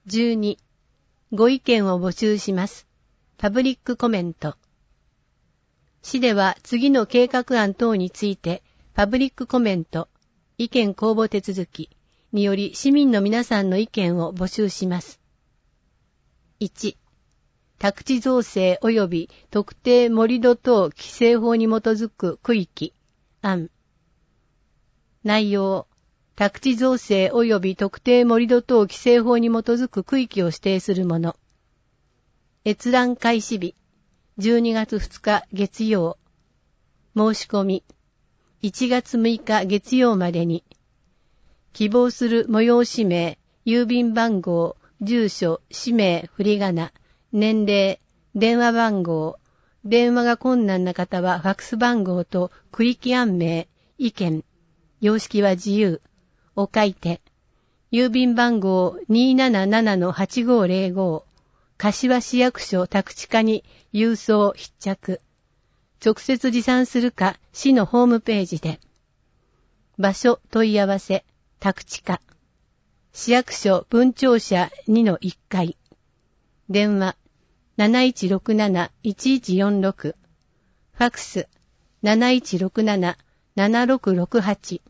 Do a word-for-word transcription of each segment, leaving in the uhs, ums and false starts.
じゅうに、ご意見を募集します。パブリックコメント。市では次の計画案等について、パブリックコメント、意見公募手続きにより市民の皆さんの意見を募集します。いち、宅地造成及び特定盛土等規制法に基づく区域案。内容、宅地造成及び特定盛土等規制法に基づく区域を指定するもの。閲覧開始日、じゅうにがつふつか月曜。申し込み、いちがつむいか月曜までに。希望する催し名、郵便番号、住所、氏名、振り仮名、年齢、電話番号、電話が困難な方はファックス番号と区域案名、意見、様式は自由を書いて、郵便番号 にーなななのはちごーぜろご、柏市役所宅地課に郵送必着。直接持参するか市のホームページで。場所問い合わせ、宅地課。市役所分庁舎 にのいっかい。電話 なないちろくなないちいちよんろく。ファックス なないちろくななななろくろくはち。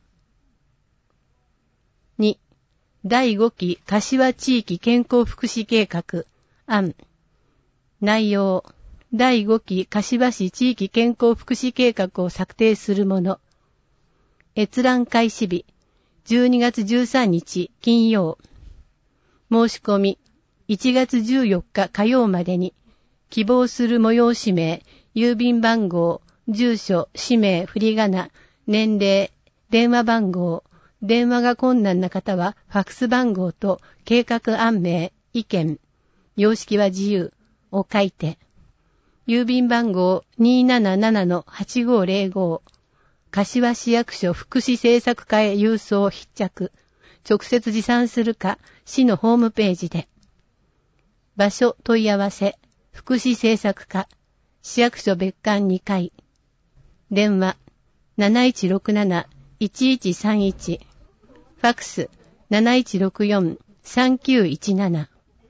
に、だいごき柏地域健康福祉計画案。内容、だいごき柏市地域健康福祉計画を策定するもの。閲覧開始日、じゅうにがつじゅうさんにち金曜。申し込み、いちがつじゅうよっか火曜までに、希望する催し名、郵便番号、住所、氏名、振り仮名、年齢、電話番号、電話が困難な方はファックス番号と計画案名、意見、様式は自由を書いて、郵便番号 にーなななのはちごーぜろご、柏市役所福祉政策課へ郵送必着、直接持参するか市のホームページで。場所問い合わせ、福祉政策課、市役所別館にかい。電話 なないちろくなないちいちさんいち。ファックス なないちろくよんさんきゅういちなな。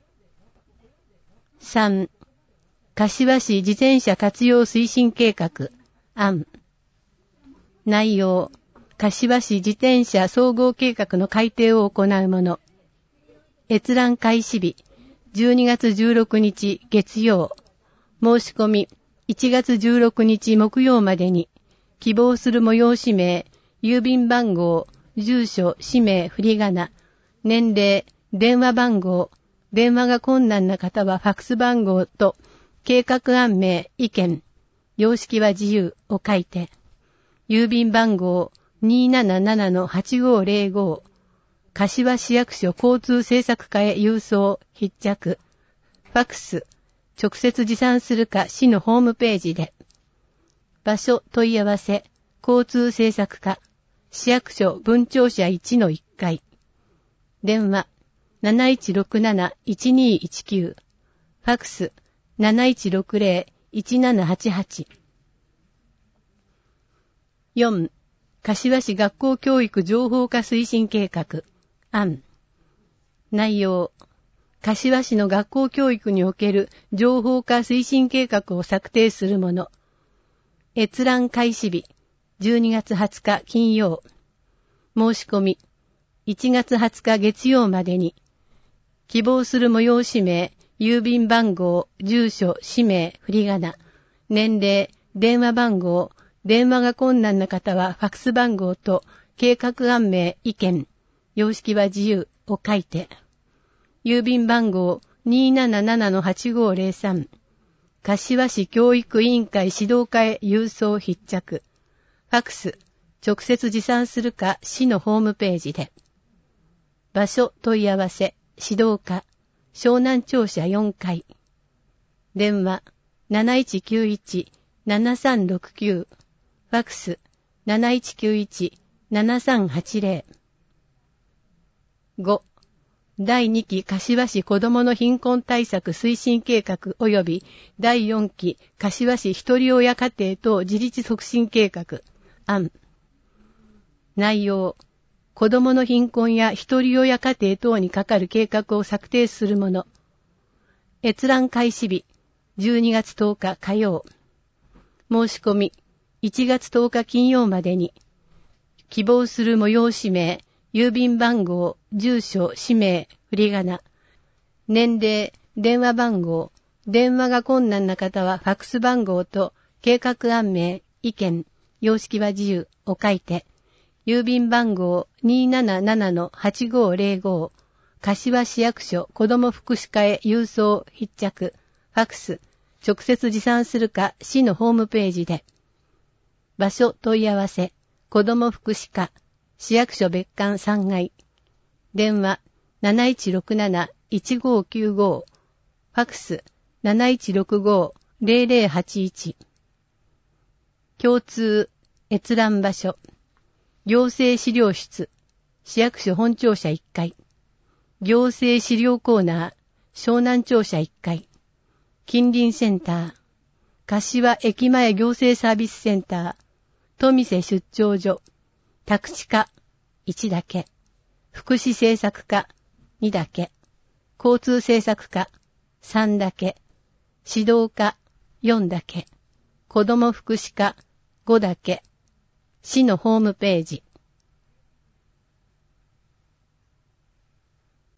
さん、柏市自転車活用推進計画案。内容、柏市自転車総合計画の改定を行うもの。閲覧開始日、じゅうにがつじゅうろくにち月曜。申し込み、いちがつじゅうろくにち木曜までに、希望する催し名、郵便番号、住所、氏名、振り仮名、年齢、電話番号、電話が困難な方はファックス番号と計画案名、意見、様式は自由を書いて、郵便番号 にーなななのはちごーぜろご、柏市役所交通政策課へ郵送必着、ファックス、直接持参するか市のホームページで。場所問い合わせ、交通政策課、市役所分庁舎いちのいっかい。電話 なないちろくなないちにいちきゅう。ファックス なないちろくぜろいちななはちはち。よん、柏市学校教育情報化推進計画案。内容、柏市の学校教育における情報化推進計画を策定するもの。閲覧開始日、じゅうにがつはつか金曜。申し込み、いちがつはつか月曜までに、希望する催し名、郵便番号、住所、氏名、振り仮名、年齢、電話番号、電話が困難な方はファックス番号と計画案名、意見、様式は自由を書いて、郵便番号 にーなななのはちごーぜろさん、柏市教育委員会指導課へ郵送必着、ファックス、直接持参するか市のホームページで。場所問い合わせ、指導課、湘南庁舎よんかい。電話 なないちきゅういちななさんろくきゅう。ファックス なないちきゅういちななさんはちぜろ。ご、だいにき柏市子どもの貧困対策推進計画及びだいよんき柏市ひとり親家庭等自立促進計画案。内容、 子供の貧困や一人親家庭等にかかる計画を策定するもの。閲覧開始日、じゅうにがつとおか火曜。申し込み、いちがつとおか金曜までに。希望する催し名、郵便番号、住所、氏名、振り仮名。年齢、電話番号。電話が困難な方はファックス番号と計画案名、意見、様式は自由を書いて、郵便番号 にーななななのはちごーぜろご、柏市役所子ども福祉課へ郵送必着、ファックス、直接持参するか市のホームページで。場所問い合わせ、子ども福祉課、市役所別館さんがい。電話 なないちろくなないちごーきゅうご、ファックス なないちろくごーぜろぜろはちいち。共通、閲覧場所。行政資料室、市役所本庁舎いっかい。行政資料コーナー、湘南庁舎いっかい。近隣センター、柏駅前行政サービスセンター、富瀬出張所、宅地課いちだけ。福祉政策課にだけ。交通政策課さんだけ。指導課よんだけ。子ども福祉課ごだけ。市のホームページ。